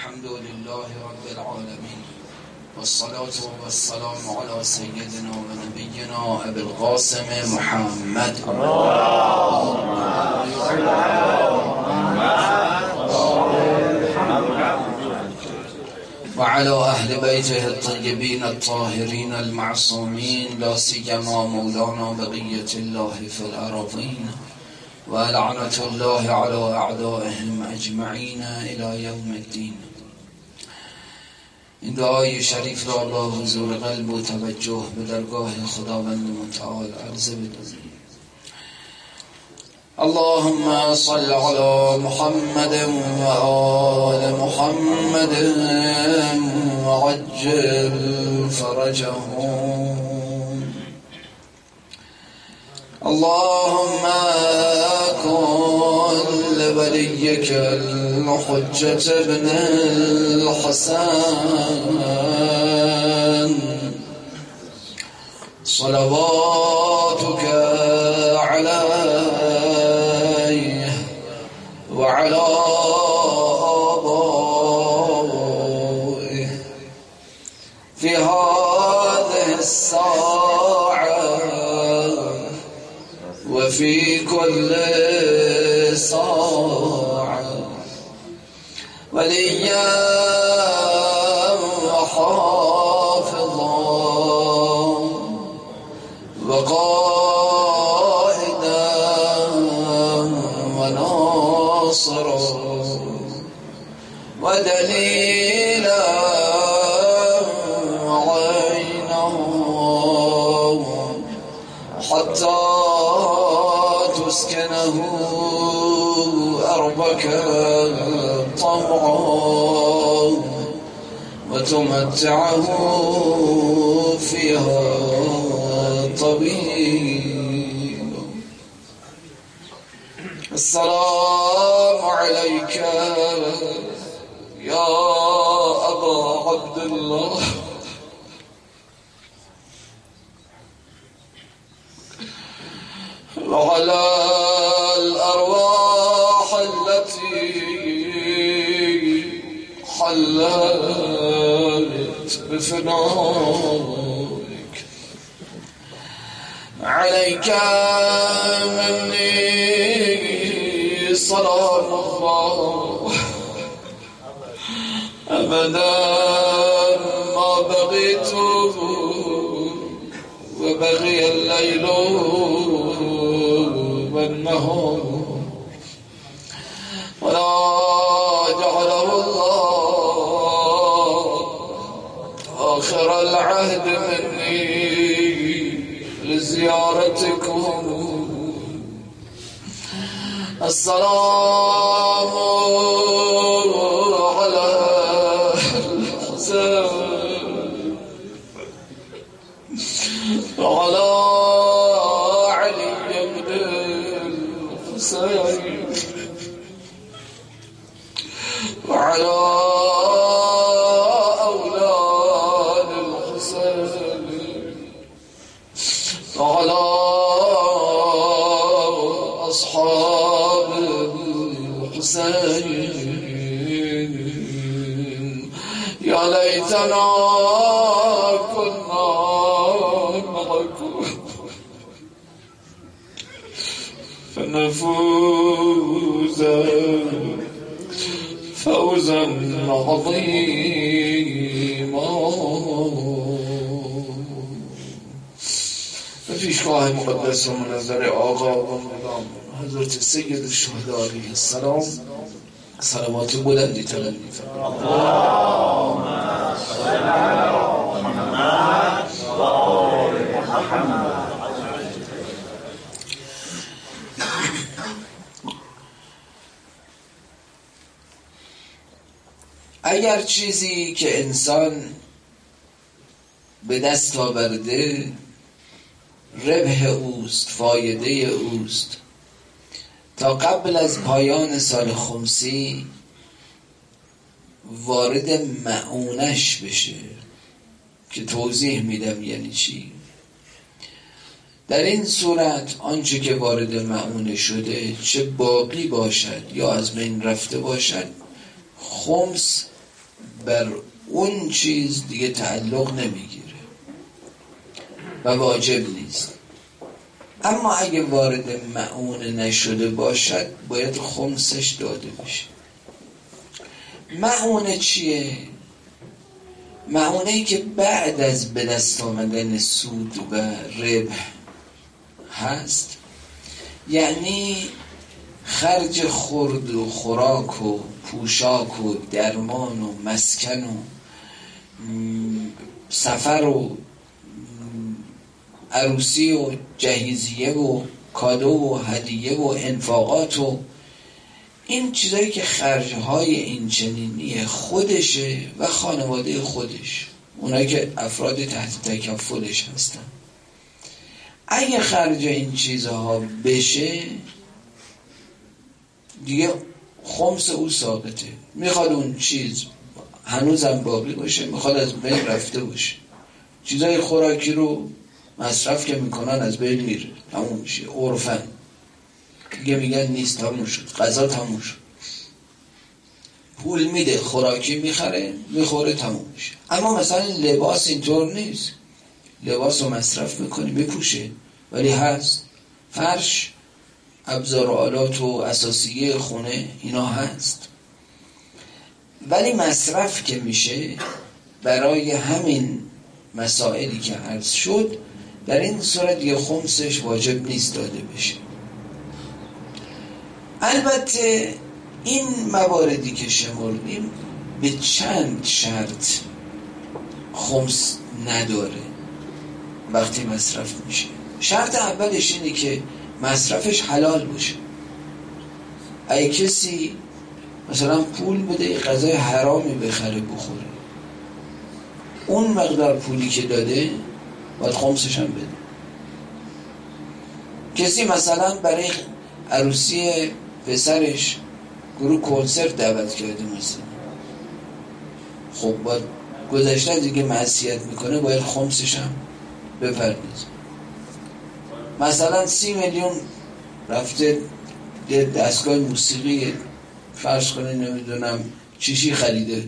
الحمد لله رب العالمين والصلاة والسلام على سيدنا ونبينا أبي القاسم محمد وعلى أهل بيته الطيبين الطاهرين المعصومين لا سيما مولانا بقية الله في الأراضين ولعنة الله على أعدائهم أجمعين إلى يوم الدين. این دعای شریف را با حضور قلب و توجه به درگاه خداوند متعال عرض بدهیم. اللهم صل على محمد وآل محمد وعجل فرجهم. اللهم كن لوليك الحجة ابن الحسن صلواتك عليه وعلى آبائه في هذه الساعة وفي كل ساعة وليا وحافظا وقائدا وناصرا ودليلا وعينا حتى تسكنه أرضك طوعا وتمتعه فيها طويلا. السلام عليك يا أبا عبد الله وعلى الأرواح التي حلت بفنائك. عليك مني صلاة الله أبدا ما بغيت وبغي الليل والنهار ولا جعله الله آخر العهد مني لزيارتكم. السلام على الحسين وعلى علي بن الحسين وعلى أولاد الحسين وعلى أصحاب الحسين. يا ليتنا كنا معكم فنفوز فوزا عظيما. به پیشگاه مقدس و منظر آقا و مقام حضرت سید الشهدا علیه السلام صلوات بلندی طلب می‌فرمایید. اللهم صل علی محمد و آل محمد. اگر چیزی که انسان به دست آورده ربح اوست، فایده اوست، تا قبل از پایان سال خمسی وارد معونش بشه که توضیح میدم یعنی چی. در این صورت آنچه که وارد معونه شده چه باقی باشد یا از بین رفته باشد خمس بر اون چیز دیگه تعلق نمیگیره و واجب نیست. اما اگه وارد معونه نشده باشد باید خمسش داده بشه. معونه چیه؟ معونه ای که بعد از به دست آمدن سود و ربح هست، یعنی خرج خورد و خوراک و پوشاک و درمان و مسکن و سفر و عروسی و جهیزیه و کادو و هدیه و انفاقات و این چیزایی که خرجهای این چنینی خودشه و خانواده خودش، اونایی که افراد تحت تکفلش هستن. اگه خرج این چیزها بشه دیگه خمس او ثابته. میخواد اون چیز هنوزم باقی باشه، میخواد از بین رفته باشه. چیزای خوراکی رو مصرف که میکنن از بین میره، تموم میشه، عرفن دیگه میگن نیست، تموم شد، غذا تموم شد. پول میده خوراکی میخره میخوره تموم میشه. اما مثلا لباس اینطور نیست، لباس رو مصرف میکنی بپوشه ولی هست، فرش، ابزار و آلات و اساسیه خونه اینا هست، ولی مصرف که میشه برای همین مسائلی که عرض شد، در این صورت دیگه خمسش واجب نیست داده بشه. البته این مواردی که شمردیم به چند شرط خمس نداره وقتی مصرف میشه. شرط اولش اینه که مصرفش حلال باشه. اگه کسی مثلا پول بده غذای حرامی بخره بخوره، اون مقدار پولی که داده باید خمسش هم بده. کسی مثلا برای عروسی پسرش گروه کنسرت دعوت کرده مثلا، خب باید گذشته دیگه معصیت میکنه، باید خمسش هم بپردازه. مثلا 30 میلیون رفته دستگاه موسیقی فرض کنه نمیدونم چیشی خریده،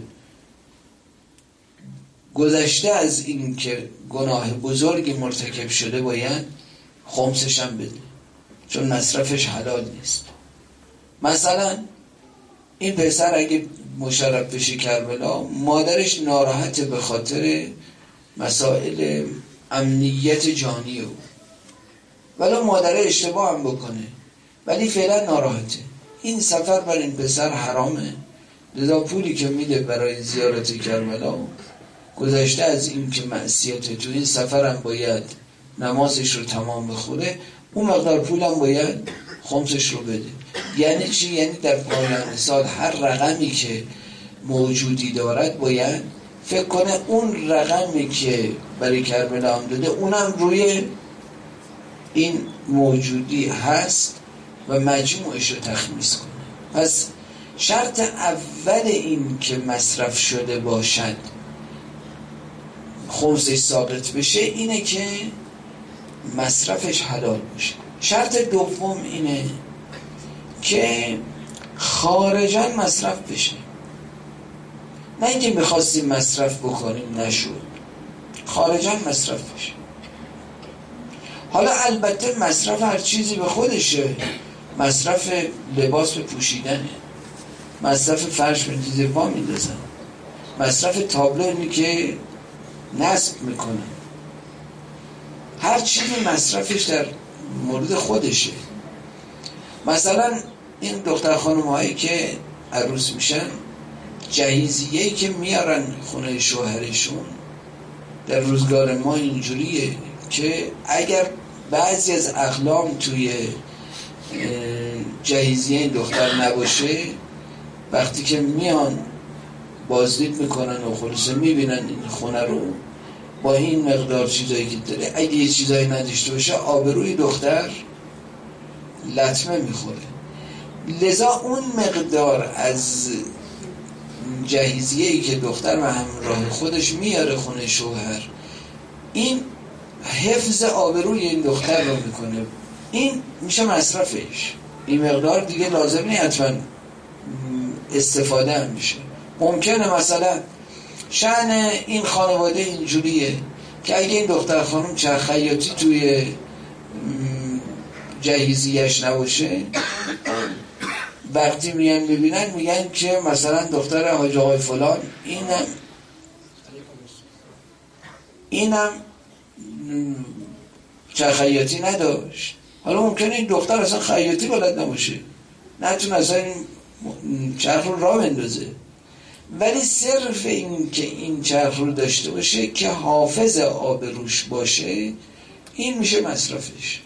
گذشته از این که گناه بزرگی مرتکب شده باید خمسش هم بده، چون مصرفش حلال نیست. مثلا این پسر اگه مشرف بشه کربلا، مادرش ناراحته به خاطر مسائل امنیت جانی او، ولی مادر اشتباه هم بکنه ولی فعلا ناراحته، این سفر بر این پسر حرامه، لذا پولی که میده برای زیارت کربلا گذشته از این که معصیت تو این سفر هم باید نمازش رو تمام بخوره، اون مقدار پول هم باید خمسش رو بده. یعنی چی؟ یعنی در پایان سال هر رقمی که موجودی دارد باید فکر کنه اون رقمی که برای کربلا هم داده اونم روی این موجودی هست و مجموعش رو تخمیس کنه. پس شرط اول این که مصرف شده باشد خمسش ثابت بشه اینه که مصرفش حلال باشه. شرط دوم اینه که خارجاً مصرف بشه، نه اینکه میخواستیم مصرف بکنیم نشد، خارجاً مصرف بشه. حالا البته مصرف هر چیزی به خودشه، مصرف لباس به پوشیدنه، مصرف فرش به زیر پا میندازن، مصرف تابلو اینی که نصب میکنن، هر چیزی مصرفش در مورد خودشه. مثلا این دختر خانم هایی که عروس میشن، جهیزیه‌ای که میارن خونه شوهرشون در روزگار ما اینجوریه که اگر بعضی از اقلام توی جهیزیه این دختر نباشه، وقتی که میان بازدید میکنن و خلاصه میبینن این خونه رو با این مقدار چیزایی که داره، اگه یه چیزایی نداشته باشه آبروی دختر لطمه میخوره. لذا اون مقدار از جهیزیه‌ای که دختر و همراه خودش میاره خونه شوهر، این حفظ آبروی این دختر رو میکنه، این میشه مصرفش. این مقدار دیگه لازم نیست حتما استفاده هم میشه، ممکنه مثلا شأن این خانواده اینجوریه که اگه این دختر خانم چرخ خیاطی توی جهیزیش نباشه، وقتی میان میبینن میگن که مثلا دختر حاج آقای فلان اینم چرخ خیاطی نداشت. حالا ممکنه این دختر اصلا خیاطی بلد نباشه، نتونه اصلا این چرخ رو راه بندازه، ولی صرف این که این چرخ رو داشته باشه که حافظ آب روش باشه، این میشه مصرفش.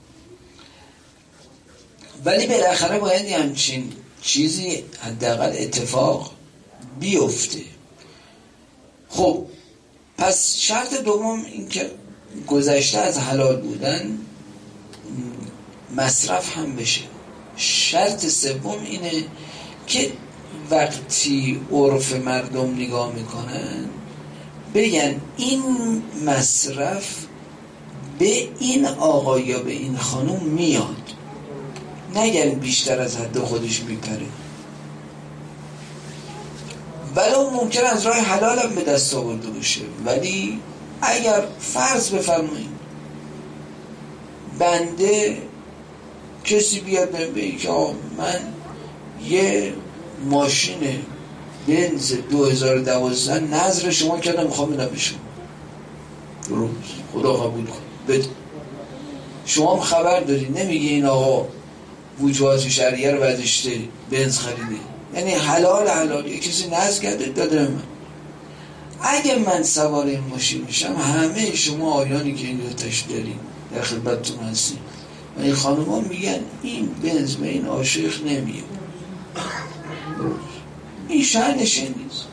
ولی بالاخره باید همچین چیزی حداقل اتفاق بیفته. خب پس شرط دوم این که گذشته از حلال بودن مصرف هم بشه. شرط سوم اینه که وقتی عرف مردم نگاه میکنن بگن این مصرف به این آقا یا به این خانم میاد، نگن بیشتر از حد خودش میپره. ولو ممکن از راه حلال هم به دست آورده باشه، ولی اگر فرض بفرمایید بنده کسی بیاد بگه که من یه ماشین بنز 2012 نظر شما کردم میخوام بدم به شما، درست، خدا قبول کن، بده. شما هم خبر داری، نمیگه این آقا وجوهات شرعیه رو برداشته بنز خریده، یعنی حلال یه کسی نظر کرده داده من. اگه من سوار این ماشین میشم، همه شما آیانی که این دوتاش داریم در خدمتتون هستیم و این خانم ها میگن این بنز به این عاشق نمیاد، این شأنش نیست.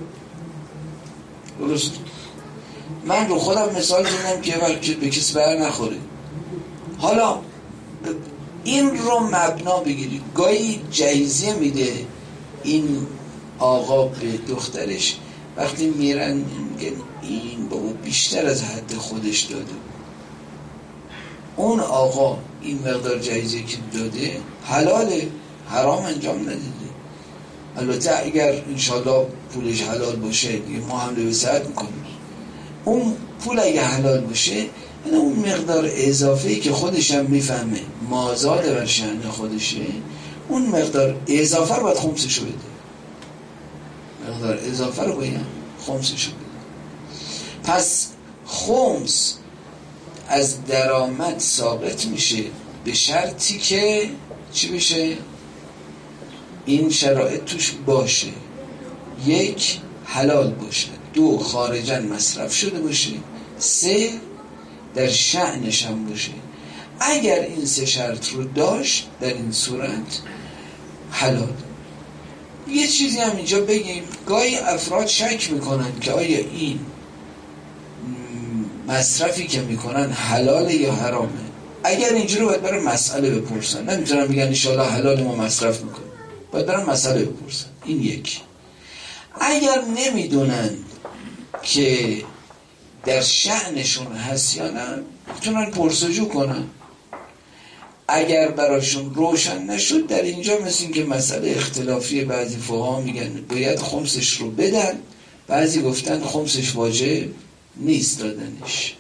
درست. من رو خودم مثال زدم که وقتی به کسی بر نخوره. حالا این رو مبنا بگیرید. گاهی جایزه میده این آقا به دخترش، وقتی میرن میگن این بابا بیشتر از حد خودش داده، اون آقا این مقدار جایزه که داده حلاله، حرام انجام نداده. البته اگر انشالله پولش حلال باشه دیگه ما حمله به سعد میکنیم. اون پول اگه حلال باشه، یعنی اون مقدار اضافه‌ای که خودش هم میفهمه مازاد بر شأن خودشه، اون مقدار اضافه رو باید خمسشو بده. مقدار اضافه رو باید خمسشو بده. پس خمس از درآمد ثابت میشه به شرطی که چی بشه؟ این شرایط توش باشه: یک، حلال باشه، دو، خارجاً مصرف شده باشه، سه، در شأنش هم باشه. اگر این سه شرط رو داشت در این صورت حلال. یه چیزی هم اینجا بگیم، گاهی افراد شک میکنن که آیا این مصرفی که میکنن حلاله یا حرامه. اگر اینجوری باید برای مسئله بپرسن، نمیتونن بگن انشاءالله حلال ما مصرف میکنن، باید برای مسئله بپرسن. این یک. اگر نمیدونن که در شأنشون هست یا نه، میتونن پرسجو کنن. اگر براشون روشن نشد، در اینجا مثل این که مسئله اختلافی، بعضی فقها میگن باید خمسش رو بدن، بعضی گفتن خمسش واجب نیست دادنش.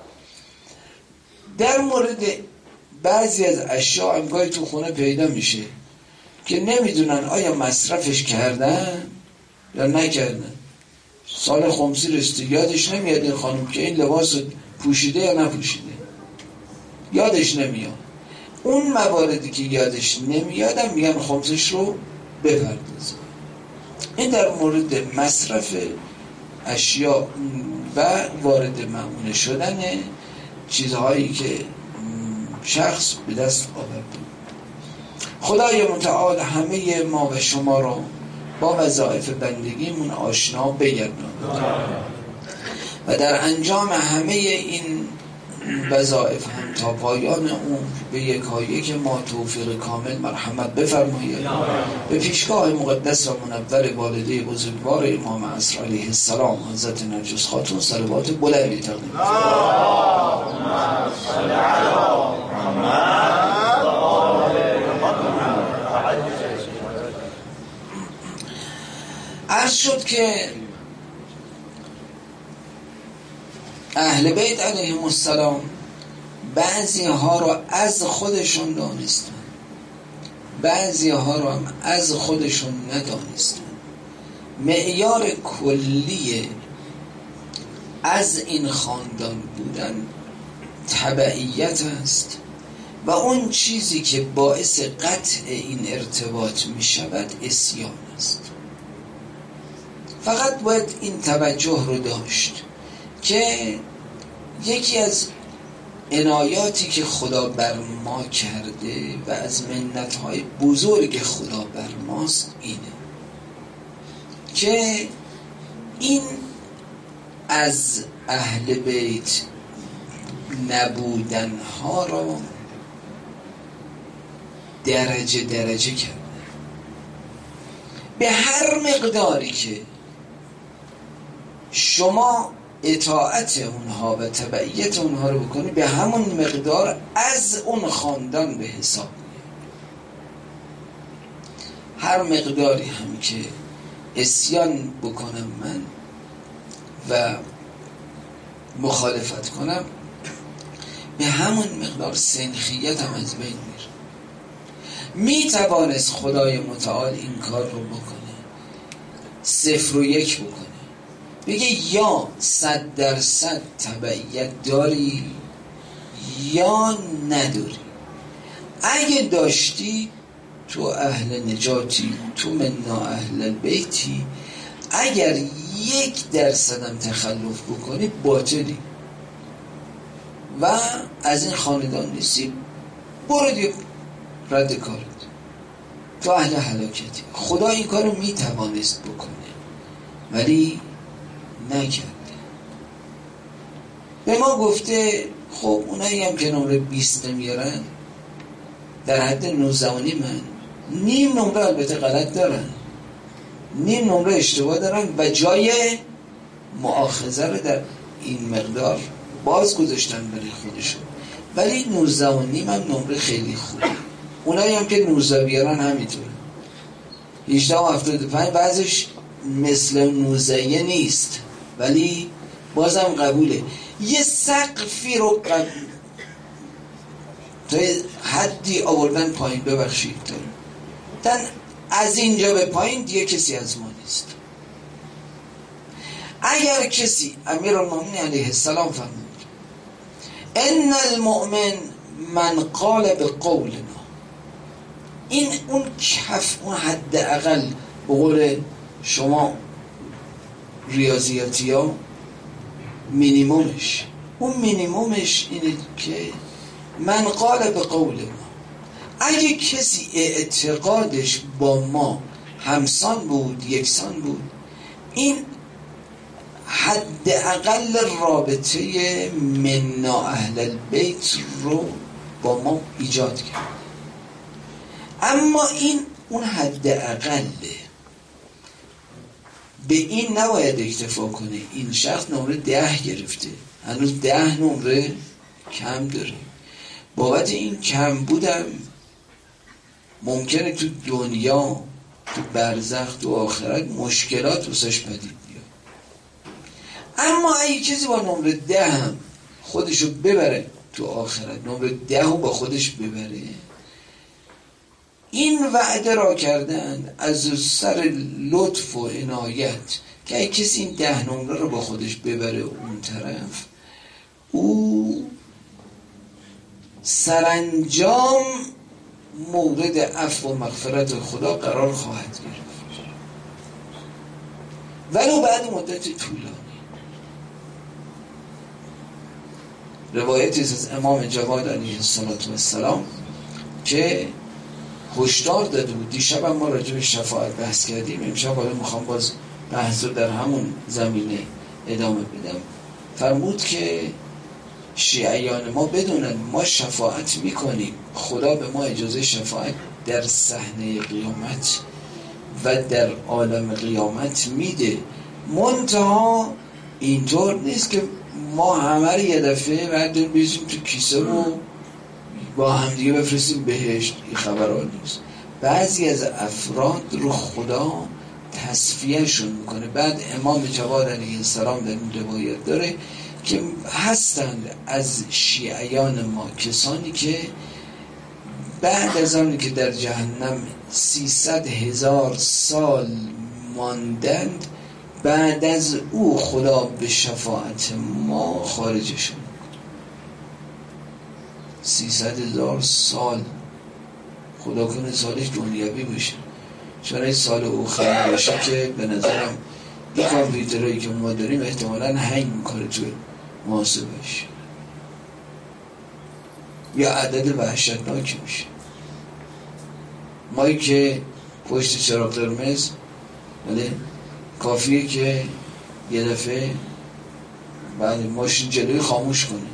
در مورد بعضی از اشیاء هم گاهی تو خونه پیدا میشه که نمیدونن آیا مصرفش کردن یا نکردن. سال خمسی رسیده، یادش نمیاد این خانم که این لباس پوشیده یا نپوشیده، یادش نمیاد. اون مواردی که یادش نمیادم میگن خمسش رو بپردازه. این در مورد مصرف اشیاء و وارد معموله شدن چیزهایی که شخص به دست آورده. خدای متعال همه ما و شما رو با وظایف بندگیمون آشنا بگرداند و در انجام همه این وظایف هم تا پایان عمر به یکایک ما توفیق کامل مرحمت بفرمایید. به پیشگاه مقدس و منور والده بزرگوار امام عصر علیه السلام حضرت نرجس خاتون صلوات بلندی تقدیم عرض شد که اهل بیت علیهم السلام بعضی ها را از خودشون دانستن، بعضی ها را هم از خودشون ندانستن. معیار کلی از این خاندان بودن تبعیت است و اون چیزی که باعث قطع این ارتباط می شود اسیان است. فقط باید این توجه رو داشت که یکی از عنایاتی که خدا بر ما کرده و از منتهای بزرگ خدا بر ماست اینه که این از اهل بیت نبودنها را درجه درجه کرده. به هر مقداری که شما اطاعت اونها و تبعیت اونها رو بکنی، به همون مقدار از اون خاندان به حساب میاد. هر مقداری هم که عصیان بکنم من و مخالفت کنم، به همون مقدار سنخیتم از بین میره. میتوانست خدای متعال این کار رو بکنه، 0 و 1 بکنه، بگه یا 100% تبعیت داری یا نداری. اگه داشتی تو اهل نجاتی، تو منا اهل البیتی. اگر 1% هم تخلف بکنی باطلی و از این خاندان نیستی، برو دیگه رد کارت، تو اهل هلاکتی. خدا این کارو میتوانست بکنه ولی نکرده. به ما گفته خب اونایی هم که نمره 20 نمیارن در حد 19 من نیم نمره البته غلط دارن، نیم نمره اشتباه دارن و جای مؤاخذه رو در این مقدار باز گذاشتن برای خودشون، ولی 19 و نیم هم نمره خیلی خوبه. اونایی هم که 19 بیارن همینطور 18 و 75 بعضش مثل 19 نیست ولی بازم قبوله. یه سقفی رو تا حدی آوردن پایین، ببخشید دارم از اینجا به پایین دیگه کسی از ما نیست. اگر کسی امیرالمومنین علیه السلام فرمود ان المؤمن من قال بقولنا، این اون کف، اون حد اقل به قول شما ریاضیاتی ها مینیمومش، اون مینیمومش اینه که من قال به قول ما. اگه کسی اعتقادش با ما همسان بود، یکسان بود، این حد اقل رابطه منا اهل البیت رو با ما ایجاد کرد. اما این اون حد اقله، به این نباید اکتفا کنه. این شخص نمره 10 گرفته، هنوز 10 نمره کم داره. بابت این کم بودم ممکنه تو دنیا، تو برزخ، تو آخرت مشکلات واسش پدید بیاد. اما اگه کسی با نمره 10 هم خودشو ببره تو آخرت، نمره 10 رو با خودش ببره، این وعده را کردن از سر لطف و عنایت که اگه کسی این 10 نمره رو با خودش ببره اون طرف، او سرانجام مورد عفو و مغفرت خدا قرار خواهد گرفت، ولو بعد مدت طولانی. روایتی از امام جواد علیه السلام که هشدار داده بود. دیشب هم ما راجع به شفاعت بحث کردیم، امشب حالا میخوام باز بحث رو در همون زمینه ادامه بدم. فرمود که شیعیان ما بدونن ما شفاعت میکنیم، خدا به ما اجازه شفاعت در صحنه قیامت و در عالم قیامت میده. منتها اینطور نیست که ما همه رو یه دفعه برداریم بیزیم تو کیسه و با همدیگه بفرستیم بهشت. این خبرها نیست. بعضی از افراد رو خدا تصفیهشون میکنه. بعد امام جواد علیه السلام در این روایت داره که هستند از شیعیان ما کسانی که بعد از آنی که در جهنم 300,000 سال ماندند، بعد از او خدا به شفاعت ما خارجشون. 300,000 سال، خدا کنه سالش دنیوی بشه، چون این سال او خیلی باشه که به نظرم این کامپیوترهایی که ما داریم احتمالاً هنگ میکنه توی محاسبش، یا عدد وحشتناکی میشه. مایی که پشت چراغ قرمز ولی کافیه که یه دفعه بعد ماشین جلوی خاموش کنه،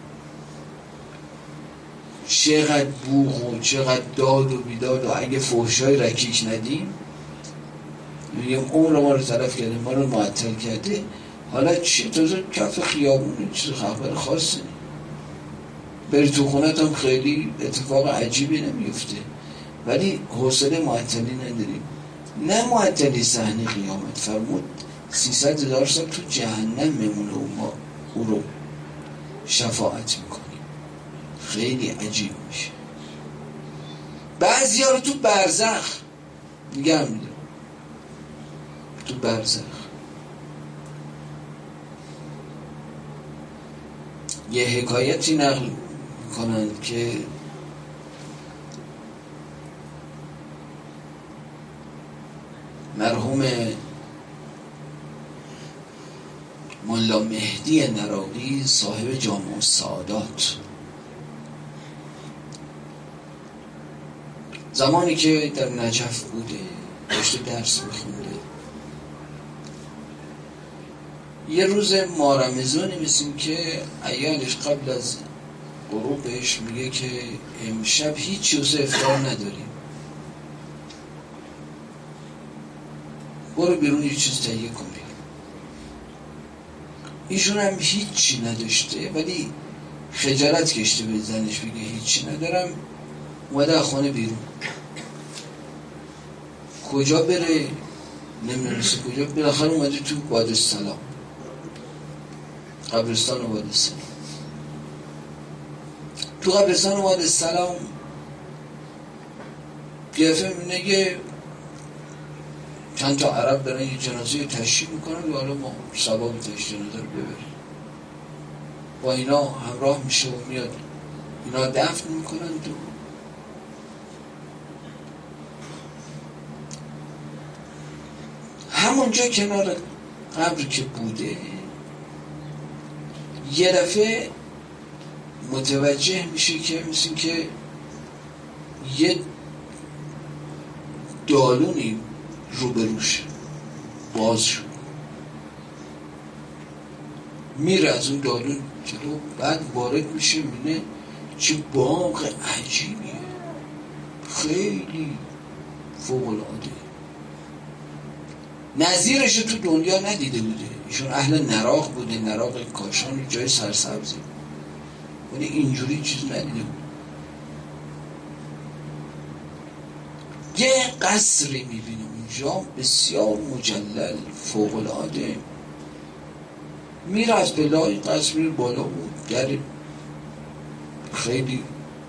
چقدر بوغ و چقدر داد و بیداد، و اگه فحشای رکیک ندیم میگم عمر ما رو تلف کرده، ما رو معطل کرده. حالا چه تازه کف خیابونه، چیز خبر خاصی نیم. بری تو خونت هم خیلی اتفاق عجیبی نمیفته، ولی حوصله معطلی نداریم. نه معطلی صحنه قیامت فرمود 300,000 سال تو جهنم میمونه و ما او رو شفاعت میکنیم. خیلی عجیب میشه. بعضی ها رو تو برزخ نگه میدارم، تو برزخ یه حکایتی نقل میکنند که مرحوم ملا مهدی نراقی صاحب جامع السعادات زمانی که در نجف بوده داشته درس میخونده، یه روز مارمزانی مثل که عیالش قبل از غروب بهش میگه که امشب هیچ چیز افطار نداریم، برو بیرون یه چیز تهیه کنی. ایشون هم هیچی نداشته ولی خجالت کشته به زنش بگه هیچی ندارم، اومده خانه بیرون. کجا بره نمیدونسته کجا، بالاخره اومده تو وادی السلام، قبرستان وادی السلام. تو قبرستان وادی السلام گرفته میبینه که چند تا عرب دارن یه جنازه تشییع میکنن و حالا ما ثواب تشییع جنازه رو ببریم. با اینا همراه میشه و میاد اینا دفن میکنن. تو همونجا کنار قبر که بوده یه دفعه متوجه میشه که مثل که یه دالونی روبروش باز شد، میره از اون دالون جلو، بعد وارد میشه میبینه چه باغ عجیبیه، خیلی فوق العاده، نظیرش تو دنیا ندیده بوده. ایشون اهل نراق بوده، نراق کاشان جای سرسبزی، ولی اینجوری چیز ندیده بود. یه قصری میبینه اونجا بسیار مجلل فوق العاده، میره از پله‌های قصر میره بالا بود، در خیلی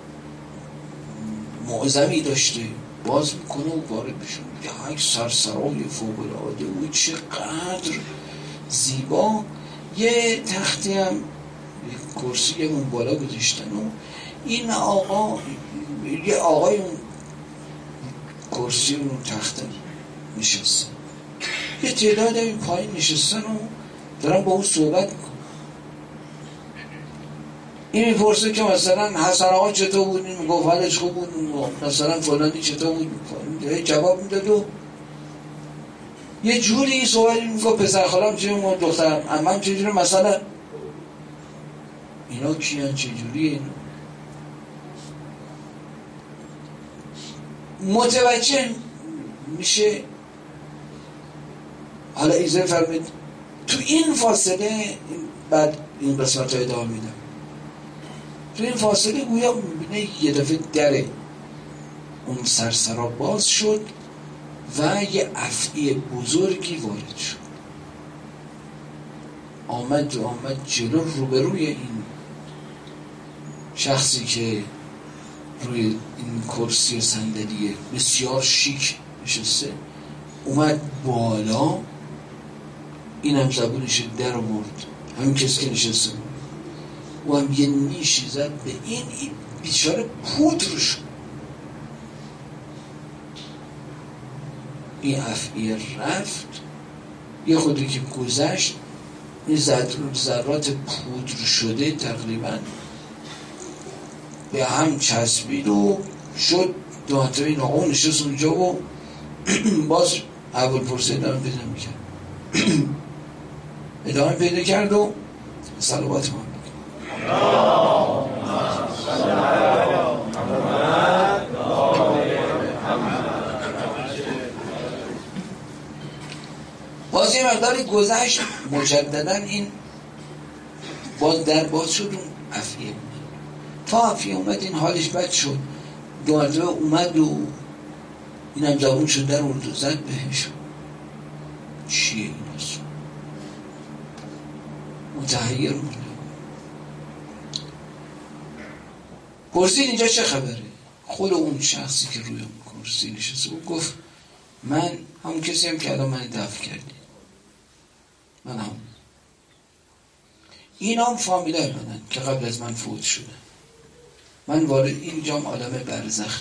معظمی داشته، باز میکنه و وارد بشه. یک سرسرای فوق العاده بود، چقدر زیبا. یه تختی هم کرسی اون بالا گذاشتن و این آقا، یه آقای اون کرسی اون تخت نشستن، یه تعداد این پایین نشستن و دارن با اون صحبت میکنن. این میپرسه که مثلا حسن آقا چطور بود، این میگفت حالش خوب بود، مثلا فلانی چطور بود، جواب میداد و یه جوری صحبت میگفت پسر خالم چجوری، دخترم عمم چجوری، مثلا اینا کیان، چجوری اینا. متوجه میشه. حالا ایزه فرمید تو این فاصله، بعد این قسمت های ادامه میدم، تو این فاصله گویا میبینه یه دفعه در اون سرسرا باز شد و یه افعی بزرگی وارد شد، آمد جلو روبروی این شخصی که روی این کرسی و صندلی بسیار شیک نشسته، اومد بالا، این هم زبونش در آورد، همین کسی که نشسته بود، او هم یه نیشی زد به این بیچاره پودر شد. این افعی رفت، یه خودی که گذشت، این ذرات پودر شده تقریبا به هم چسبید و شد. دو مرتبه این آقا نشست اونجا و باز اول پرسه ادامه پیدا کرد و صلوات ما باز یه مقداری گذشت، مجددا این باز شد اون افعیه اومد. تا افعیه اومد این حالش بد شد، دو مرتبه اومد و این هم زبون شد در اردو زد بهش. چیه این اصلا؟ متحیر مونده. پرسید اینجا چه خبره؟ خود اون شخصی که روی کرسی نشسته بود گفت من همون کسی هم که الان من دفع کردی، من هم این هم فامیلای منن که قبل از من فوت شده، من وارد اینجام عالم برزخ،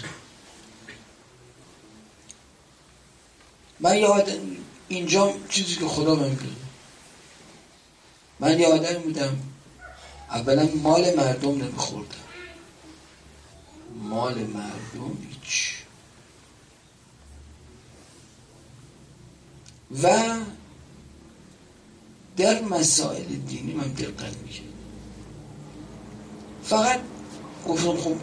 من یاد اینجام چیزی که خدا من میدونه، من یه آدمی بودم اولا مال مردم نمیخوردم، مال مردم هیچ، و در مسائل دینی من دقت میکنم. فقط گفتم خب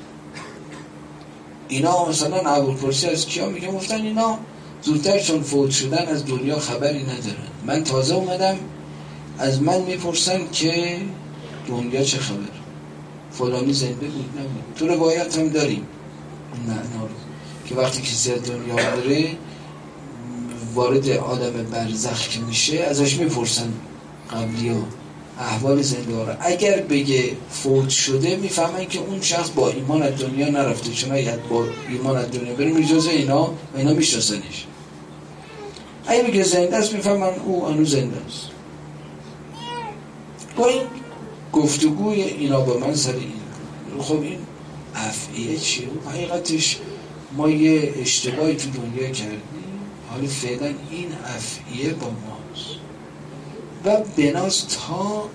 اینا مثلا ابوالکرسی از کیا میگه؟ گفتن اینا زودتر چون فوت شدن از دنیا خبری ندارن، من تازه اومدم از من میپرسن که دنیا چه خبر، فلانی زنده بود نبود. تو روایت هم داریم اون معنا رو که وقتی کسی از دنیا بره وارد عالم برزخ که میشه ازش میپرسن قبلی ها احوال زنده ها رو، اگر بگه فوت شده میفهمن که اون شخص با ایمان از دنیا نرفته، چون اگر با ایمان از دنیا بره میجازه اینا و اینا میشناسنش. اگه بگه زنده است میفهمن او هنوز زنده است. با این گفتگوی اینا با من سر این، خب این افعیه چیه؟ حقیقتش ما یه اشتباهی تو دنیا کردیم، حالا فعلا این افعیه با ماست و بناس تا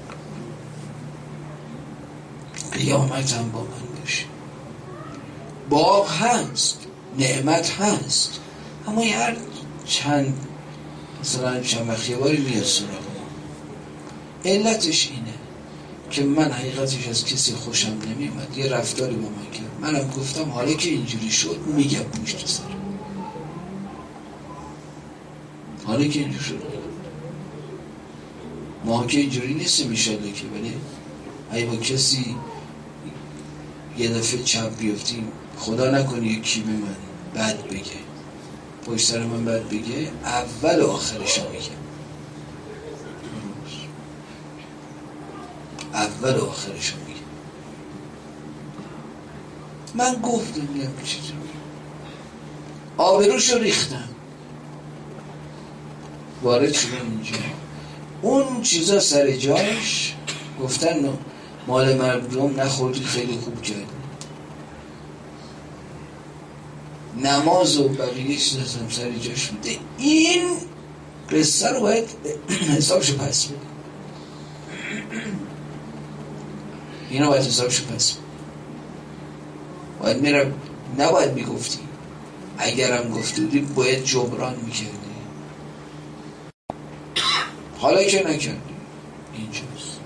قیامت هم با من باشه. باغ هست، نعمت هست، اما هر چند مثلا چند وقت یه باری میاد سراغ ما. علتش اینه که من حقیقتش از کسی خوشم نمیومد، یه رفتاری با من کرد، منم گفتم حالا که اینجوری شد میگم پشت سر، حالا که اینجوری شد ما که اینجوری نیستیم میشاله که، ولی اگه با کسی یه دفعه چپ بیفتیم خدا نکنه یکی به من بد بگه، پشت سر من بد بگه، اول و آخرش رو میگم، اول و آخرش رو میگم. من گفتم میگم چیزی آبروش رو ریختم، وارد شدم اینجا، اون چیزا سر جایش، گفتن مال مردم نخوردی خیلی خوب کردی، نماز و بقیه چیزا سر جایش بوده. این قصه رو باید حسابشو پس بده، اینا باید حسابشو پس بده، باید میرم، نباید میگفتی، اگرم گفتی بودی باید جبران میکردی، حالا که نکردی. اینجاست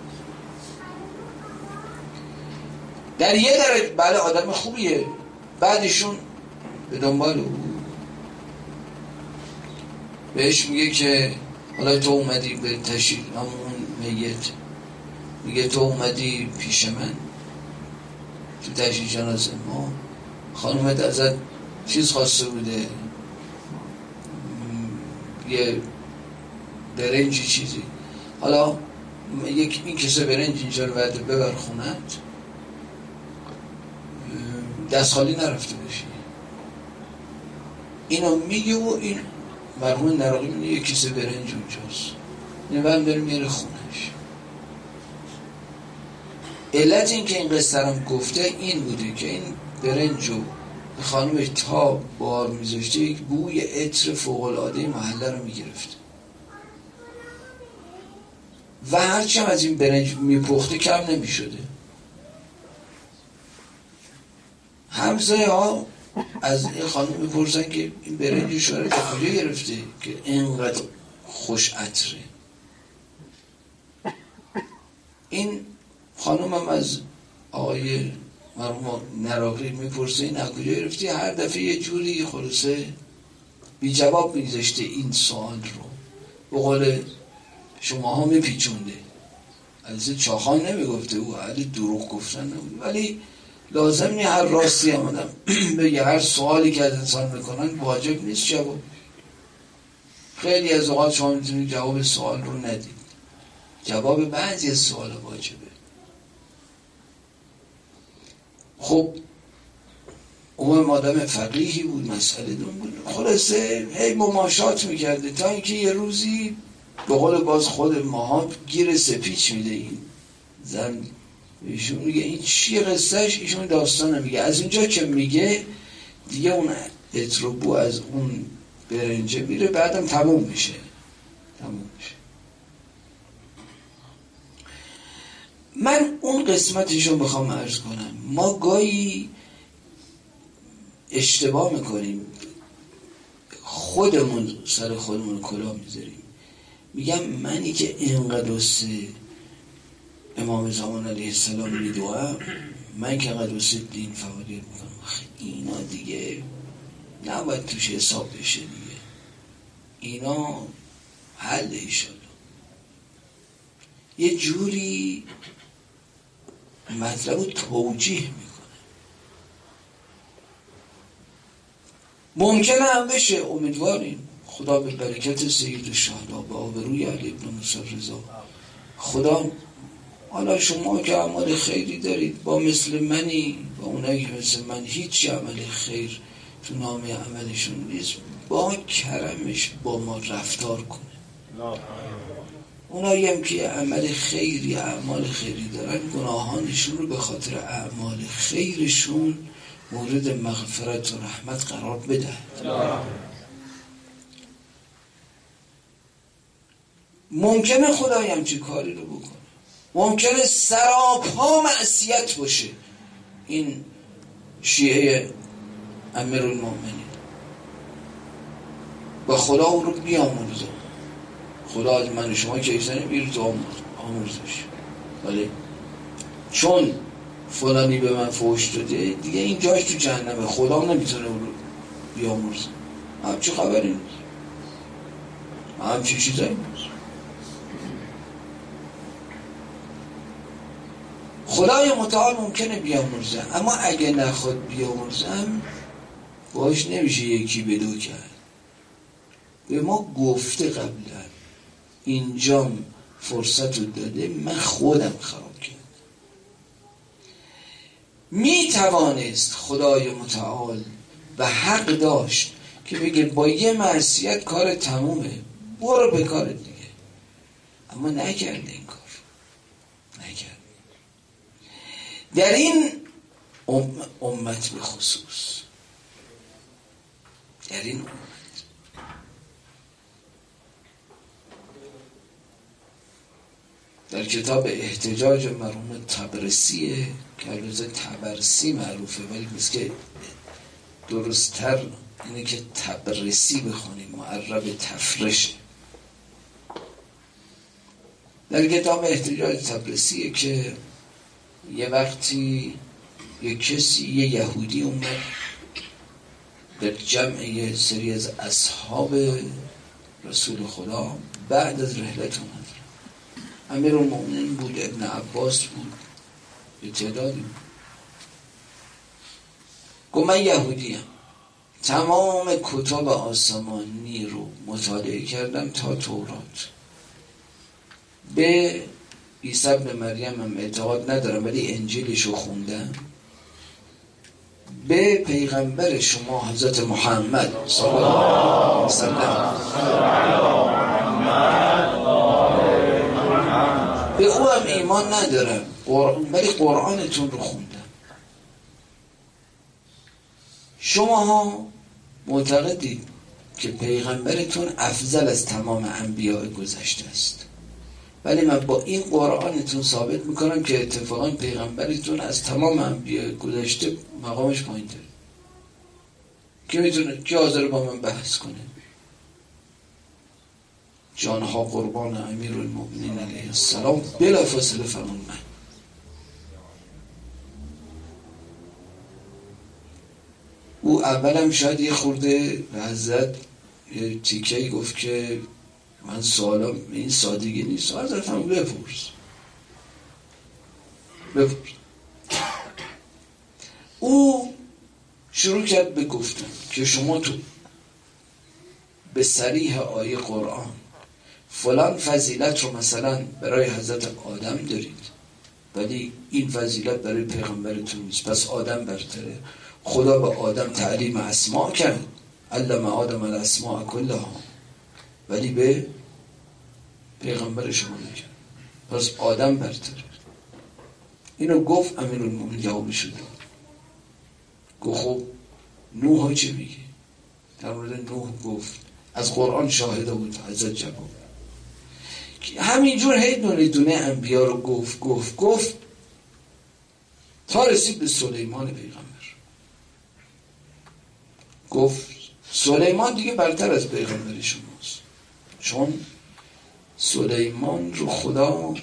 در یه درجه بله آدم خوبیه، بعدشون به دنبال او بهش میگه که حالا تو اومدی به تشییع همون میت، میگه تو اومدی پیش من تو تشییع جنازه ما، خانومت ازت چیز خواسته بوده، یه برنجی چیزی. حالا این کسه برنج اینجا رو بعد ببر خونت، دست خالی نرفته باشی. اینو میگه و این مرحوم نراقی میگه یه کیسه برنج اونجاست، این برم داره میره خونش. علت این که این قصه هم گفته این بوده که این برنجو خانمش تا بار میذاشته یک بوی عطر فوق‌العاده محله رو میگرفته و هرچی هم از این برنج میپخته کم نمیشده. همسایه ها از این خانم میپرسن که این برنج شوهرت از کجا گرفته که اینقدر خوش عطره. این خانم هم از آقای مرحوم نراقی میپرسه این از کجا گرفتی. هر دفعه یه جوری خلاصه بی جواب میگذاشته این سوال رو، به قول شما ها میپیچونده. از چاخان نمیگفته او، علی دروغ گفتن نبود، ولی لازم نی هر راستی هم آدم بگه. هر سوالی که از انسان میکنن واجب نیست جواب. خیلی از اوقات شما میتونید جواب سوال رو ندید، جواب بعضی از سوال واجبه. خب اون آدم فقیهی بود، مسئله دون بود، خلاصه هی مماشات میکرده تا اینکه یه روزی به قول باز خود ماها گیر سپیچ میده این زن. ایشون میگه این چیه قصهش؟ ایشون داستان میگه. از اینجا که میگه دیگه اون اتروبو از اون برنجه میره، بعدم تموم میشه. من اون قسمتشو میخوام عرض کنم. ما گاهی اشتباه میکنیم، خودمون سر خودمون کلاه میذاریم. میگم منی که اینقدر امام زمان علیه السلام میدوام، من که اینقدر دین فعالیت میکنم، اینا دیگه نباید توش حساب بشه دیگه. اینا حل ایشالله یه جوری مطلب رو توجیه میکنه. ممکنه هم بشه، امیدواریم خدا به برکت سید الشهدا با آبروی علی ابن موسی رضا، خدا حالا شما که عمل خیری دارید با مثل منی، با اونایی که مثل من هیچ عمل خیر تو نام عملشون نیست، با کرمش با ما رفتار کنه. اونایی هم که عمل خیری اعمال خیری دارن، گناهانشون رو به خاطر اعمال خیرشون مورد مغفرت و رحمت قرار بده. ممکنه خدایی همچین کاری رو بکنه، ممکنه سراپا معصیت باشه. این شیعه امیرالمومنین و خدا او رو بیامرزه. خدا از من شما که ایسانه بیر تو آمرزش، ولی چون فلانی به من فوش داده دیگه این جاش تو جهنمه، خدا نمیتونه او رو بیامرزه. همچی خبری نیست، همچی چیزایی نیست. خدای متعال ممکنه بیامرزه، اما اگه نخواد بیامرزم باش نمیشه یکی بدو کرد. به ما گفته قبلا اینجا فرصت رو داده، من خودم خراب کردم. می توانست خدای متعال و حق داشت که بگه با یه معصیت کار تمومه، برو به کار دیگه، اما نکرده این کار، نکرده. در این امت به خصوص، در این امت در کتاب احتجاج مرحوم طبرسیه که البته طبرسی معروفه، ولی مثل که درست‌تر اینه که طبرسی بخونیم، معرب تفرشه. در کتاب احتجاج طبرسیه که یه وقتی یه کسی، یه یهودی اومد در جمع یه سری از اصحاب رسول خدا بعد از رحلت اومد. امیرالمومنین بود، ابن عباس بود، به تعدادی بود. گفت من یهودیم، تمام کتاب آسمانی رو مطالعه کردم تا تورات. به عیسی ابن مریم هم اعتقاد ندارم ولی انجیلش رو خوندم. به پیغمبر شما حضرت محمد صلی الله علیه وسلم به او هم ایمان ندارم ولی قرآنتون رو خوندم. شما ها معتقدید که پیغمبرتون افضل از تمام انبیاء گذشته است، ولی من با این قرآنتون ثابت میکنم که اتفاقا پیغمبرتون از تمام انبیاء گذشته مقامش پایین تره. که میتونه که حاضر با من بحث کنه؟ جانها قربان امیرالمؤمنین علیه السلام بلا فاصله فرمون من. او اولم شاید یه خورده به حضرت تیکه‌ای گفت که من سوالم این سادگی نیست. حضرت هم بپرس. او شروع کرد به گفتن که شما تو به صریح آیه قرآن فلان فضیلت رو مثلا برای حضرت آدم دارید ولی این فضیلت برای پیغمبرتون نیست، پس آدم برتره. خدا به آدم تعلیم اسماء کرد، علم آدم الاسماء کلها، ولی به پیغمبر شما نکرد، پس آدم برتره. اینو گفت امیرالمومنین جوابشو داد. گفت خب نوح چه میگه؟ در مورد نوح گفت از قرآن شاهده بود. حضرت جواب همینجور هی دونه دونه انبیا رو گفت تا رسید به سلیمان پیغمبر. گفت سلیمان دیگه برتر از پیغمبر شماست، چون سلیمان رو خدا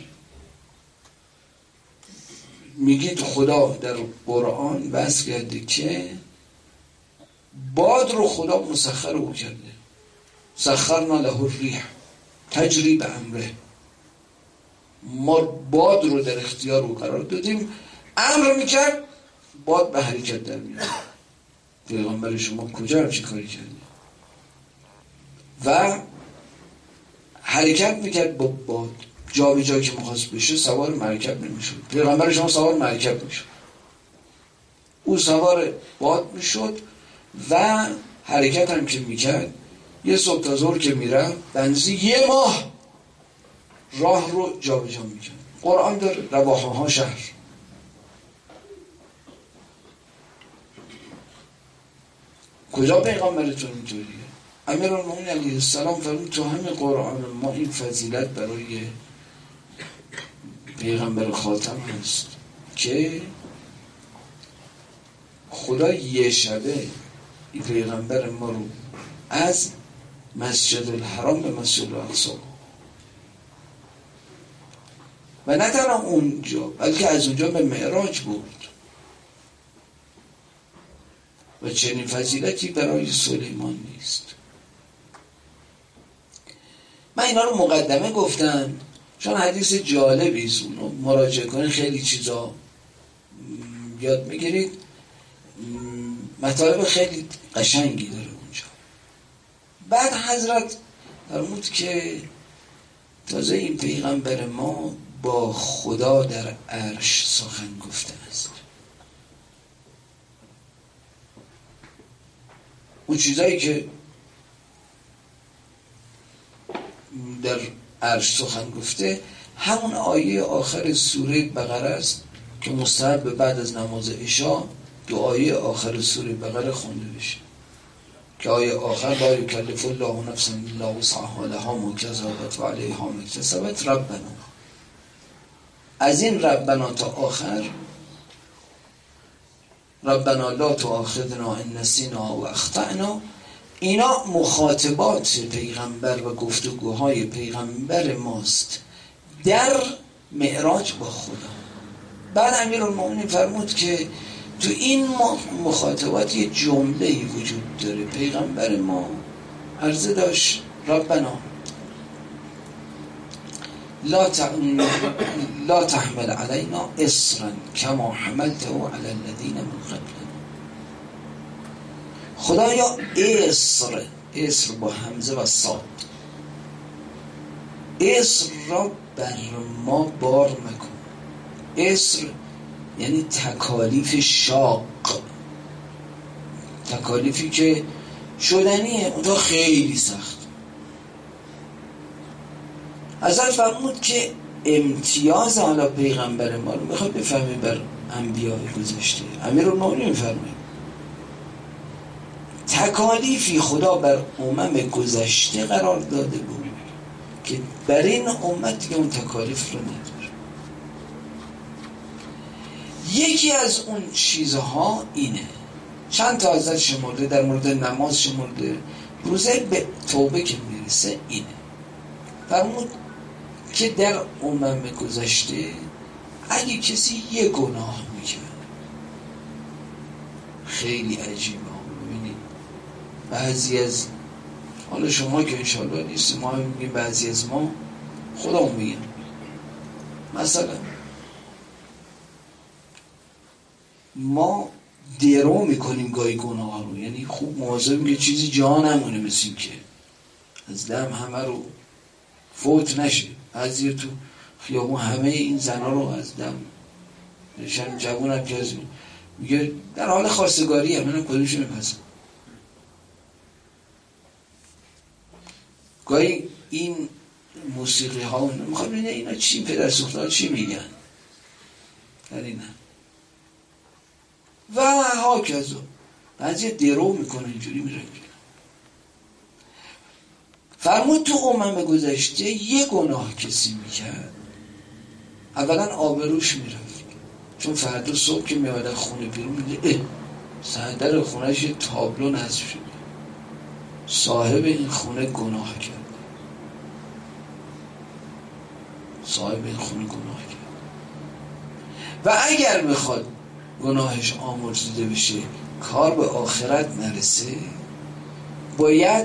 میگید خدا در قرآن بس کرده که باد رو خدا مسخر او کرده. سخرنا له الریح تجری به امره. ما باد رو در اختیار او قرار دادیم، امر میکرد باد به حرکت در میاد. پیغمبر شما کجا چی کاری کرده؟ و حرکت میکرد با باد، جا به جا که مخواست بشه سوار مرکب نمیشد. پیغمبر شما سوار مرکب میشد، او سوار باد میشد و حرکت هم که میکرد یه صبح تا ظهر که میره بنزی یه ماه راه رو جا به جا میکرد. قرآن داره رواحه ها شهر. کجا پیغمبرتون اینطوریه؟ امیرالمومنین علیه السلام فرمود تو همین قرآن ما این فضیلت برای پیغمبر خاتم هست که خدا یه شبه این پیغمبر ما رو از مسجد الحرام به مسجد الاقصی و نه تنها اونجا بلکه از اونجا به معراج برد و چنین فضیلتی برای سلیمان نیست. من اینا رو مقدمه گفتم چون حدیث جالبی است، اونو مراجعه کنید خیلی چیزا یاد میگیرید، مطالب خیلی قشنگی داره اونجا. بعد حضرت فرمود که تازه این پیغمبر ما با خدا در عرش سخن گفته است. اون چیزایی که در عرش سخن گفته همون آیه آخر سوره بقره است که مستحب بعد از نماز عشاء دعای آخر سوره بقره خونده بشه که آیه آخر لا یکلف الله نفسا الا وسعها لها ما کسبت و علیها ما اکتسبت ربنا. از این ربنا تا آخر ربنا لا تؤاخذنا ان نسینا و اخطأنا، اینا مخاطبات پیغمبر و گفتگوهای پیغمبر ماست در معراج با خدا. بعد امیرالمومنین فرمود که تو این مخاطبات یه جمله‌ای وجود داره. پیغمبر ما عرضه داشت ربنا لا تحمل علینا اصرا کما حملته علی الذین من قبلنا. خدایا اسر با همزه و صاد، اسر را بر ما بار مکن. اسر یعنی تکالیف شاق، تکالیفی که شدنیه اونتا خیلی سخت. حضرت فرمود که امتیاز حالا پیغمبر ما رو میخواد بفهمی بر انبیاء گذشته. امیرالمومنین میفرمایید تکالیفی خدا بر امم گذشته قرار داده بود که بر این امت دیگه اون تکالیف رو نداره. یکی از اون چیزها اینه، چند تا ازش شمرده، در مورد نماز شمرده، روزه به توبه که میرسه اینه. فرمود که در امم گذشته اگه کسی یه گناه میکنه، خیلی عجیبه. ببینید بعضی از، حالا شما که انشالله نیست، ما هم میگیم بعضی از ما، خدا میگیم مثلا ما درو میکنیم گاهی گناه رو، یعنی خوب مواظبیم که چیزی جا نمونه، مثل این که از دم همه رو فوت نشه. بعضی تو خیابون همه این زنا رو از دم نشن، جوون هم که از میگه در حال خواستگاری هم، منم کدومشو میپسم. گاهی این موسیقی ها میخواد ببینه اینا چی، پدر سوخته ها چی میگن در این هم. و ها کذا بعضی درو میکنه اینجوری میره. فرمود تو امم گذشته یه گناه کسی میکرد، اولا آبروش میرفت، چون فردا صبح که میاد خونه بیرون میده صندر خونهش یه تابلو نصب شده، صاحب این خونه گناه کرد، صاحب این خونه گناه کرد. و اگر بخواد گناهش آمرزیده بشه، کار به آخرت نرسه، باید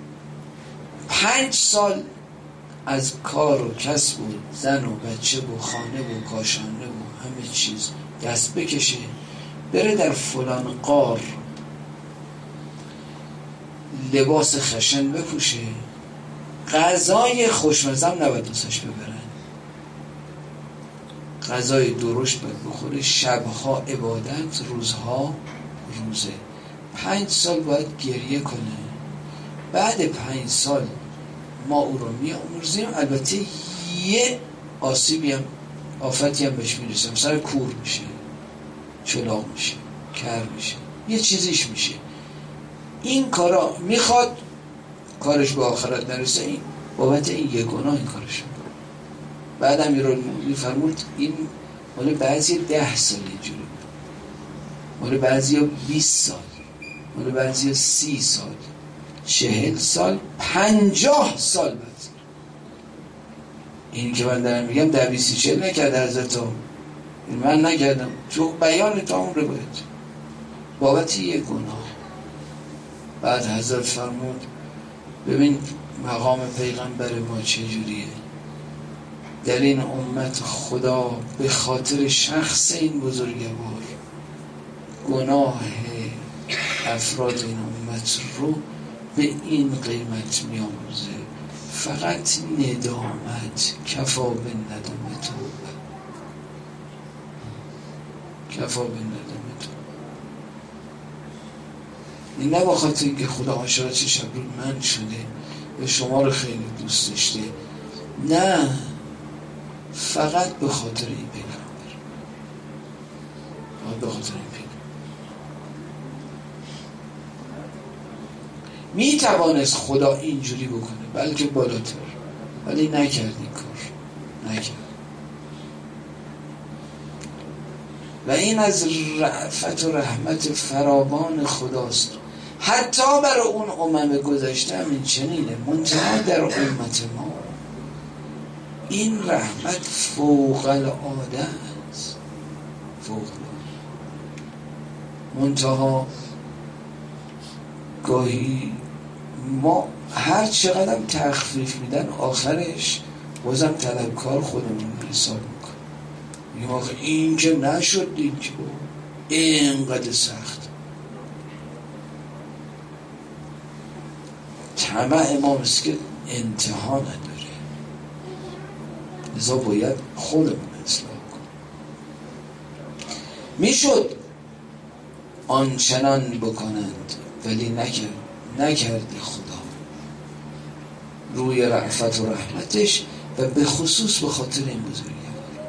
5 سال از کار و کسب و زن و بچه و خانه و کاشانه و همه چیز دست بکشه، بره در فلان غار لباس خشن بپوشه، غذای خوشمزه هم نباید دوستش ببرن، غذای درشت باید بخوره، شبها عبادت، روزها روزه. 5 سال باید گریه کنه. بعد 5 سال ما او رو می‌آمرزیم. البته یه آسیبی هم، آفتی هم بهش میرسه، مثلا کور میشه، چلاق میشه، کر میشه، یه چیزیش میشه. این کارا میخواد کارش به آخرت نرسه، این بابت این یه گناه این کارش میکنه. بعد امیرالمومنین فرمود این مال بعضی 10 سال اینجوری، مال بعضی 20 سال، مال بعضی 30 سال، 40 سال، 50 سال بعد. این که من دارم میگم 10-20-40 نکرده حضرت ها، من نکردم، چون بیان تا اون رو باید بابت یه گناه. بعد حضرت فرمود ببین مقام پیغمبر ما چجوریه. در این امت خدا به خاطر شخص این بزرگوار گناه افراد این امت رو به این قیمت میاموزه. فقط ندامت، کفا به ندامت، کفا به ندامت. این نه بخاطر اینکه خدا عاشق شب رو من شده و شما رو خیلی دوست داشته، نه، فقط به خاطر این پیغمبر، فقط به خاطر این پیغمبر. می توانست خدا اینجوری بکنه بلکه بالاتر، ولی نکرد این کار، نکرد. و این از رأفت و رحمت فراوان خداست. حتی برای اون امم گذشته هم این چنینه، منتها در امت ما این رحمت فوق العاده است، فوق العاده. منتها گاهی ما هر چقدر تخفیف میدن آخرش بازم طلبکار خودمون حساب میکنه، میگم آخه این که نشد، این که اینقدر سخت. طمع ما مثل که انتها نداره، لذا باید خودمون اصلاح کنیم. میشد آنچنان بکنند ولی نکرده خدا روی رأفت و رحمتش و به خصوص به خاطر این بزرگوار.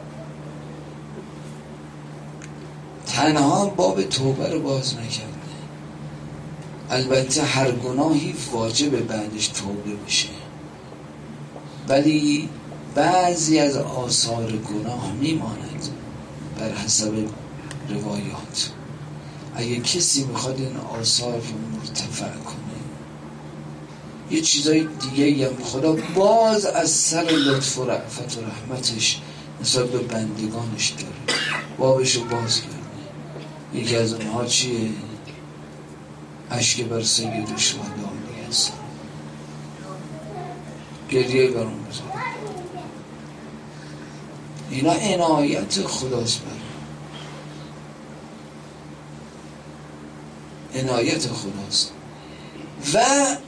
تنها باب توبه رو باز نکرده. البته هر گناهی واجب بعدش توبه بشه، ولی بعضی از آثار گناه میماند بر حسب روایات. اگه کسی میخواد این آثار رو مرتفع کنه، یه چیزای دیگه هم خدا باز از سر لطف و رأفت و رحمتش نسبت به بندگانش داره، بابش رو باز کرده. یکی از اونها چیه؟ اشک بر سید شهدا میگن، گریه بر اون بزرگ. اینا عنایت خداست، عنایت خداست و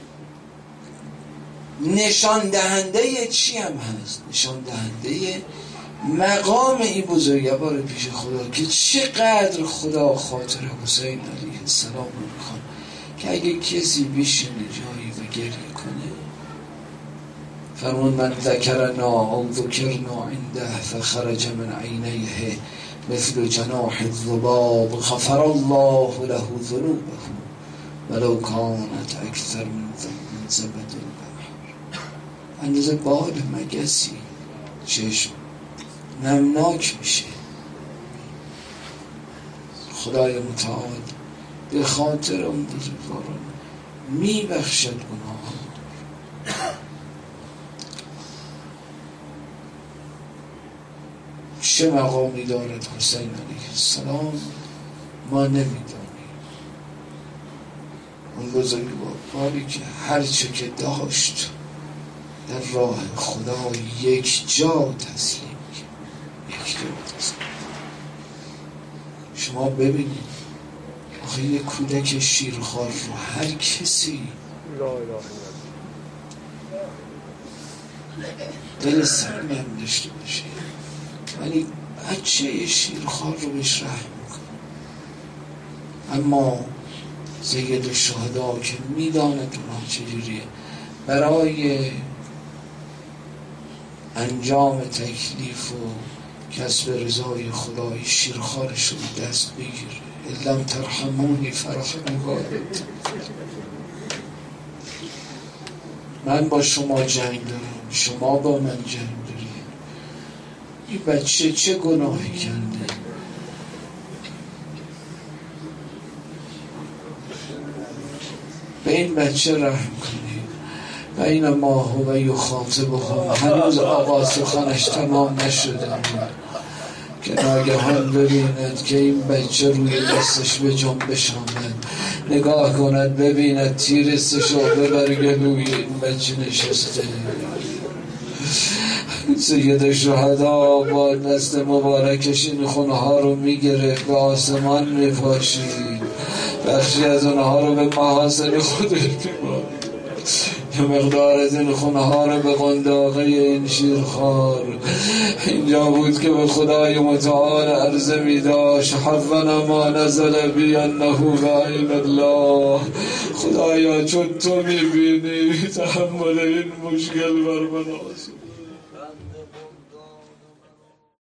نشان دهنده چی هم هست؟ نشان دهنده مقام این بزرگوار پیش خدا که چقدر خدا خاطر حسین علیه السلام رو میخواد که اگه کسی بشینه جایی و گریه کنه، فرمون من ذکرنا او ذکرنا عنده فخرج من عینیه مثل جناح الذباب غفر الله له ذنوبه ولو كانت اکثر من زبد البحر. اندازه باد مگسی چشم نمناک میشه. خدای متعال به خاطر اون بزرگواران میبخشد گناه. چه مقامی دارد حسین علیه السلام ما نمیدانیم. اون بزرگواری که هرچه که داشت در راه خدا یک جا تسلیم کرد، یک جا تسلیم. شما ببینید آخه یک کودک شیرخوار رو هر کسی دل سرمم داشته باشه، ولی بچه شیرخوار رو بهش رحم میکنه. اما سید الشهدا که میداند اونها چجوریه، برای انجام تکلیف و کسب رضای خدای شیرخوارش رو دست بگیره. لم ترحمونی فرحم والد، من با شما جنگ دارم، شما با من جنگ داریم. این بچه چه گناهی کرده؟ به این بچه رحم کنید. و این ما هو یخاطبهم، هنوز آغاز سخنش تمام نشده که ناگهان ببیند که این بچه روی دستش به جنبش آمد، نگاه کند ببیند تیرستش رو ببر گلوی این بچه نشسته. سید الشهدا با دست مبارکش این خونه ها رو میگرفت به آسمان میپاشید، بخشی از اونها رو به محاسن خودش میبارید، یه مقدار از این خونه ها رو به قنداقه این شیرخوار. اینجا بود که به خدای متعال عرضه می داشت حفظنا ما نزل بی انه بعین الله. خدایا چون تو می بینی تحمل این مشکل بر من آسان.